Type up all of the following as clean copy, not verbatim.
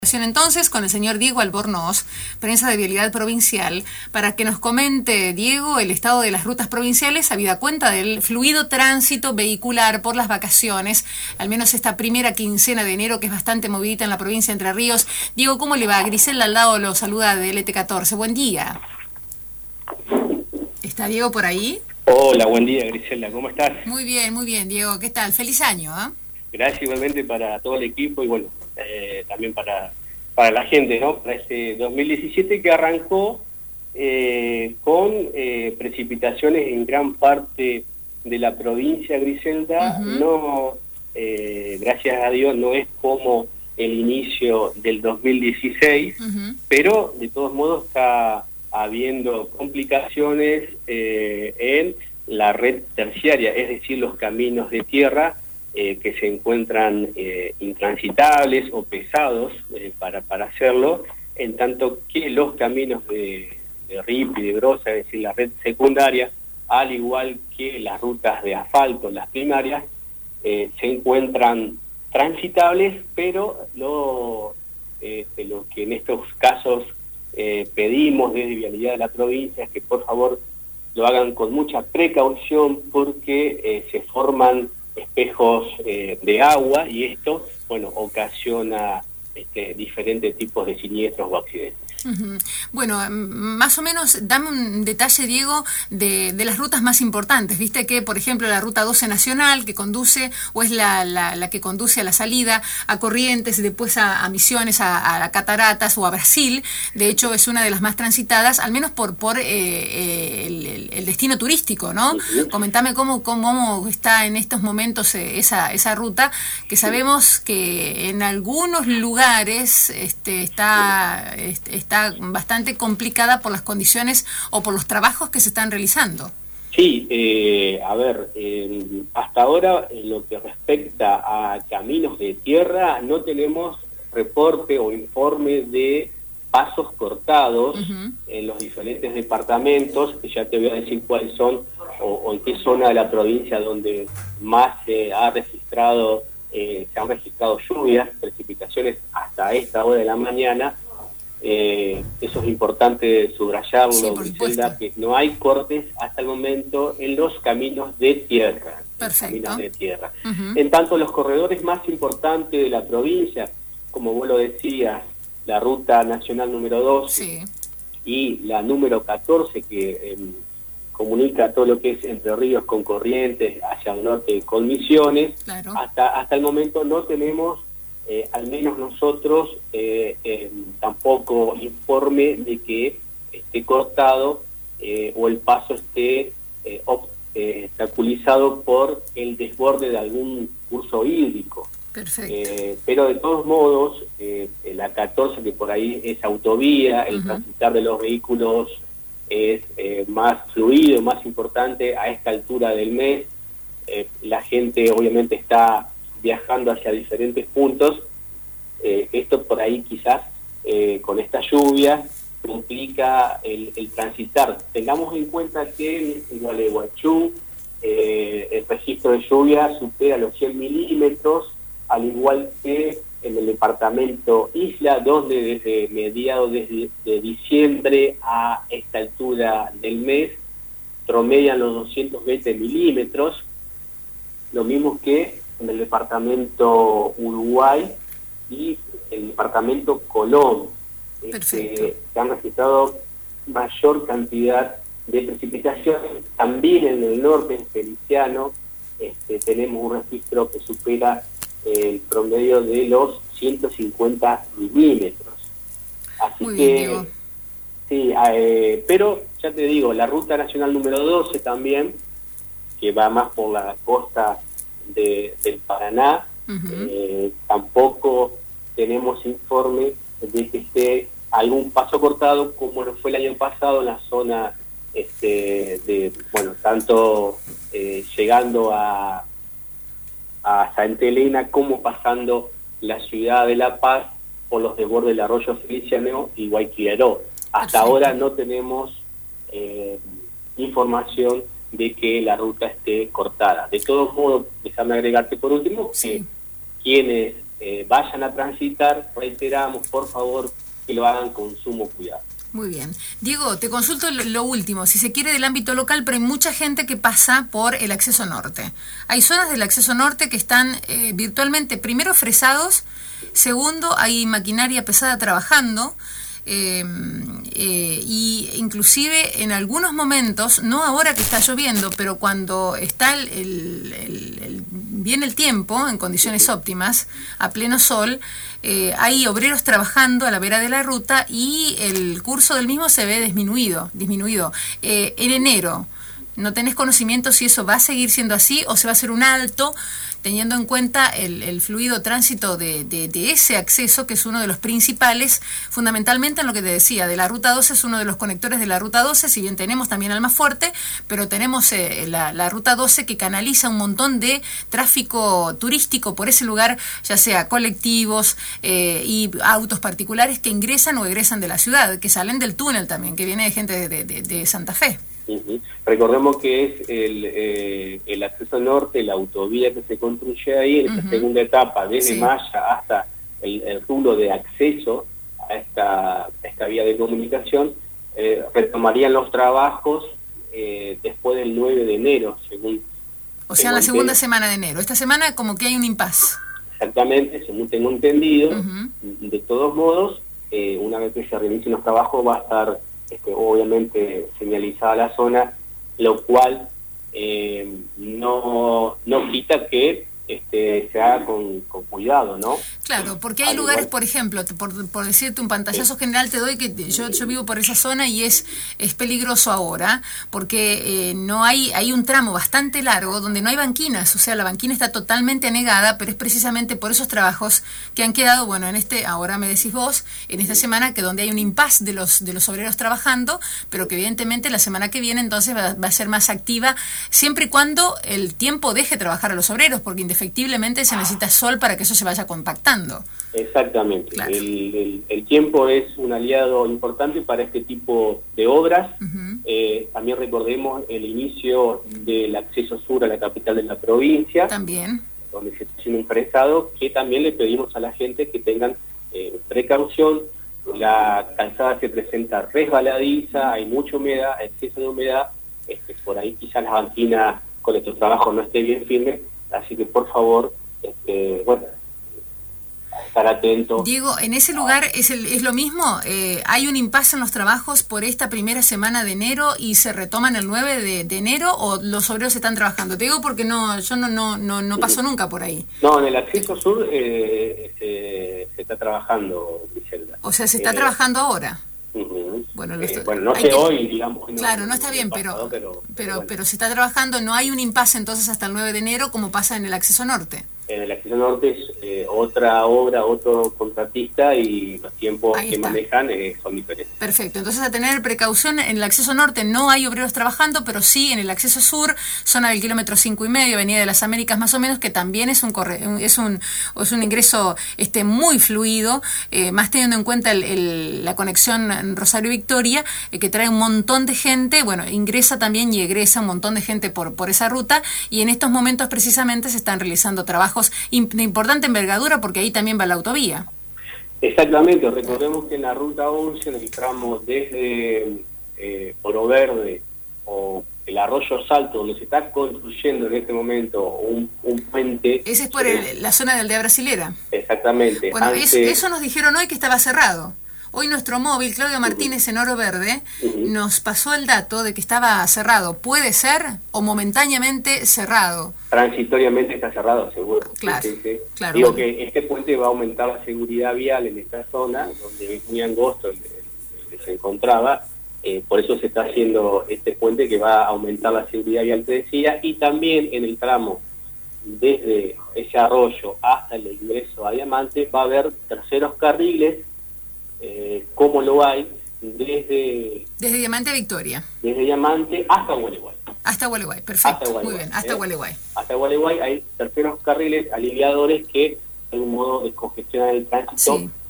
Entonces con el señor Diego Albornoz, prensa de Vialidad Provincial, para que nos comente, Diego, el estado de las rutas provinciales, habida cuenta del fluido tránsito vehicular por las vacaciones, al menos esta primera quincena de enero, que es bastante movidita en la provincia de Entre Ríos. Diego, ¿cómo le va? Griselda al lado lo saluda de LT14. Buen día. ¿Está Diego por ahí? Hola, buen día, Griselda, ¿cómo estás? Muy bien, Diego. ¿Qué tal? Feliz año, ¿eh? Gracias igualmente para todo el equipo y bueno, también para la gente, ¿no? Para este 2017 que arrancó con precipitaciones en gran parte de la provincia, Griselda. No, gracias a Dios, no es como el inicio del 2016, pero de todos modos está habiendo complicaciones en la red terciaria, es decir, los caminos de tierra que se encuentran intransitables o pesados para hacerlo, en tanto que los caminos de RIP y de Brosa, es decir, la red secundaria, al igual que las rutas de asfalto, las primarias, se encuentran transitables, pero lo que en estos casos pedimos desde Vialidad de la provincia es que por favor lo hagan con mucha precaución, porque se forman espejos de agua y esto, bueno, ocasiona diferentes tipos de siniestros o accidentes. Bueno, más o menos, dame un detalle, Diego, de las rutas más importantes. Viste que, por ejemplo, la ruta 12 nacional, que conduce, o es la que conduce a la salida a Corrientes y después a Misiones, a Cataratas o a Brasil. De hecho, es una de las más transitadas, al menos por el destino turístico, ¿no? Comentame cómo está en estos momentos esa ruta, que sabemos que en algunos lugares está bastante complicada por las condiciones o por los trabajos que se están realizando. Sí, hasta ahora, en lo que respecta a caminos de tierra, no tenemos reporte o informe de pasos cortados en los diferentes departamentos, que ya te voy a decir cuáles son o en qué zona de la provincia donde más se han registrado lluvias, precipitaciones hasta esta hora de la mañana. Eso es importante subrayarlo, sí, Griselda, que no hay cortes hasta el momento en los caminos de tierra. Perfecto. Caminos de tierra. En tanto, los corredores más importantes de la provincia, como vos lo decías, la ruta nacional número 12 sí, y la número 14, que comunica todo lo que es Entre Ríos con Corrientes, hacia el norte con Misiones, claro. hasta el momento no tenemos al menos nosotros tampoco informe de que esté cortado o el paso esté obstaculizado por el desborde de algún curso hídrico. Perfecto. Pero de todos modos, la 14, que por ahí es autovía, el transitar de los vehículos es más fluido, más importante a esta altura del mes. La gente obviamente está viajando hacia diferentes puntos. Esto por ahí quizás con esta lluvia complica el transitar. Tengamos en cuenta que en Gualeguaychú el registro de lluvia supera los 100 milímetros, al igual que en el departamento Isla, donde desde mediados de diciembre a esta altura del mes promedian los 220 milímetros, lo mismo que en el departamento Uruguay y el departamento Colón. Se han registrado mayor cantidad de precipitaciones. También en el norte, en Feliciano, tenemos un registro que supera el promedio de los 150 milímetros. Así muy que, bien, Diego. Sí, pero ya te digo, la ruta nacional número 12 también, que va más por la costa del Paraná, tampoco tenemos informe de que esté algún paso cortado, como lo fue el año pasado en la zona tanto llegando a Santa Elena como pasando la ciudad de La Paz por los desbordes del arroyo Feliciano y Guayquiró. Hasta ahora no tenemos información de que la ruta esté cortada. De todos modos, déjame agregarte por último que quienes vayan a transitar, reiteramos, por favor, que lo hagan con sumo cuidado. Muy bien. Diego, te consulto lo último, si se quiere del ámbito local, pero hay mucha gente que pasa por el acceso norte. Hay zonas del acceso norte que están virtualmente, primero, fresados, segundo, hay maquinaria pesada trabajando, y inclusive en algunos momentos, no ahora que está lloviendo, pero cuando está viene el tiempo en condiciones óptimas, a pleno sol, hay obreros trabajando a la vera de la ruta y el curso del mismo se ve disminuido. En enero, ¿no tenés conocimiento si eso va a seguir siendo así o se va a hacer un alto, teniendo en cuenta el fluido tránsito de ese acceso, que es uno de los principales, fundamentalmente en lo que te decía, de la Ruta 12, es uno de los conectores de la Ruta 12, si bien tenemos también Almafuerte, pero tenemos la Ruta 12 que canaliza un montón de tráfico turístico por ese lugar, ya sea colectivos y autos particulares que ingresan o egresan de la ciudad, que salen del túnel también, que viene de gente de Santa Fe. Recordemos que es el acceso norte, la autovía que se construye ahí, en esta segunda etapa, desde Maya hasta el rubro de acceso a esta vía de comunicación, retomarían los trabajos después del 9 de enero, según... O sea, la segunda semana de enero. Esta semana como que hay un impasse. Exactamente, según tengo entendido. De todos modos, una vez que se reinicien los trabajos va a estar... obviamente señalizada la zona, lo cual no quita que se haga con cuidado, ¿no? Claro, porque hay lugares, por ejemplo, por decirte un pantallazo general te doy, que yo vivo por esa zona y es peligroso ahora, porque no hay un tramo bastante largo donde no hay banquinas, o sea, la banquina está totalmente anegada, pero es precisamente por esos trabajos que han quedado, bueno, ahora me decís vos, en esta semana, que donde hay un impasse de los obreros trabajando, pero que evidentemente la semana que viene entonces va a ser más activa, siempre y cuando el tiempo deje trabajar a los obreros, porque indefectiblemente se necesita sol para que eso se vaya compactando. Exactamente. Claro. El tiempo es un aliado importante para este tipo de obras. También recordemos el inicio del acceso sur a la capital de la provincia, también, donde se está haciendo un fresado, que también le pedimos a la gente que tengan precaución. La calzada se presenta resbaladiza, hay mucha humedad, exceso de humedad, por ahí quizás la banquina con estos trabajos no esté bien firme, así que por favor, estar atento. Diego, en ese lugar es lo mismo, hay un impasse en los trabajos por esta primera semana de enero y se retoman el 9 de enero, o los obreros están trabajando. Te digo porque yo no paso nunca por ahí. No, en el acceso sur se está trabajando, Griselda. O sea, se está trabajando ahora. Bueno, no sé hoy, digamos. Claro, no está bien, pero se está trabajando, no hay un impasse entonces hasta el 9 de enero como pasa en el acceso norte. En el acceso norte es otra obra, otro contratista, y los tiempos que manejan son diferentes. Perfecto, entonces a tener precaución. En el acceso norte no hay obreros trabajando, pero sí en el acceso sur, zona del kilómetro 5,5, Avenida de las Américas más o menos, que también es un ingreso muy fluido, más teniendo en cuenta la conexión Rosario-Victoria, que trae un montón de gente, ingresa también y egresa un montón de gente por esa ruta, y en estos momentos precisamente se están realizando trabajos de importante envergadura, porque ahí también va la autovía. Exactamente, recordemos que en la Ruta 11, en el tramo desde Oro Verde o el Arroyo Salto, donde se está construyendo en este momento un puente... Ese es por la zona de Aldea Brasilera. Exactamente. Bueno, eso nos dijeron hoy que estaba cerrado. Hoy nuestro móvil, Claudio Martínez en Oro Verde, nos pasó el dato de que estaba cerrado. ¿Puede ser o momentáneamente cerrado? Transitoriamente está cerrado, seguro. Claro, sí. Claro. Digo que este puente va a aumentar la seguridad vial en esta zona, donde es muy angosto el que se encontraba. Por eso se está haciendo este puente que va a aumentar la seguridad vial, te decía, y también en el tramo desde ese arroyo hasta el ingreso a Diamante va a haber terceros carriles, como lo hay desde Diamante a Victoria. Desde Diamante hasta Gualeguay. Hasta Gualeguay, perfecto. Muy bien, hasta Gualeguay. Hasta Gualeguay hay terceros carriles aliviadores que de algún modo descongestionan el tránsito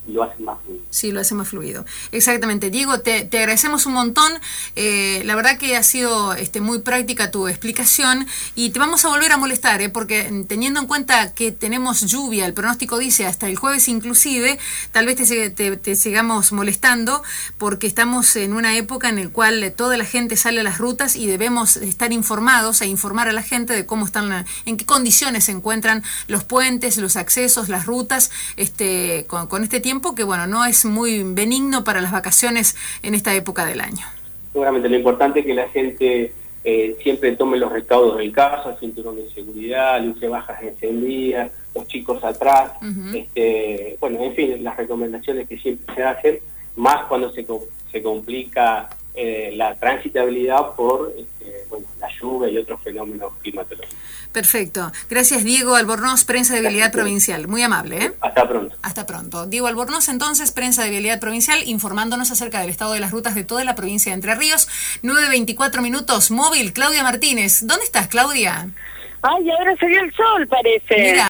lo hacen más fluido. Sí, lo hace más fluido. Exactamente. Diego, te agradecemos un montón. La verdad que ha sido muy práctica tu explicación y te vamos a volver a molestar, porque teniendo en cuenta que tenemos lluvia, el pronóstico dice hasta el jueves inclusive, tal vez te sigamos molestando porque estamos en una época en la cual toda la gente sale a las rutas y debemos estar informados e informar a la gente de cómo están, en qué condiciones se encuentran los puentes, los accesos, las rutas, con este tiempo que, bueno, no es muy benigno para las vacaciones en esta época del año. Seguramente lo importante es que la gente siempre tome los recaudos del caso, cinturón de seguridad, luces bajas encendidas, los chicos atrás, bueno, en fin, las recomendaciones que siempre se hacen, más cuando se complica la transitabilidad por bueno, la lluvia y otros fenómenos climatológicos. Perfecto. Gracias, Diego Albornoz, Prensa de Vialidad Provincial. Muy amable, Hasta pronto. Hasta pronto. Diego Albornoz, entonces, Prensa de Vialidad Provincial, informándonos acerca del estado de las rutas de toda la provincia de Entre Ríos. 9:24 minutos. Móvil, Claudia Martínez. ¿Dónde estás, Claudia? Ay, ahora salió el sol, parece. Mira.